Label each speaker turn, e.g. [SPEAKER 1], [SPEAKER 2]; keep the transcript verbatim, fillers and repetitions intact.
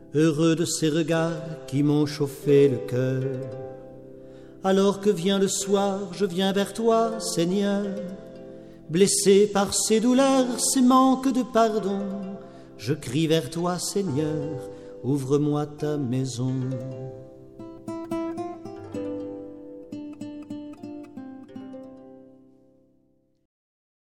[SPEAKER 1] heureux de ces regards qui m'ont chauffé le cœur. Alors que vient le soir, je viens vers toi, Seigneur, blessé par ces douleurs, ces manques de pardon. Je crie vers toi, Seigneur, ouvre-moi ta maison.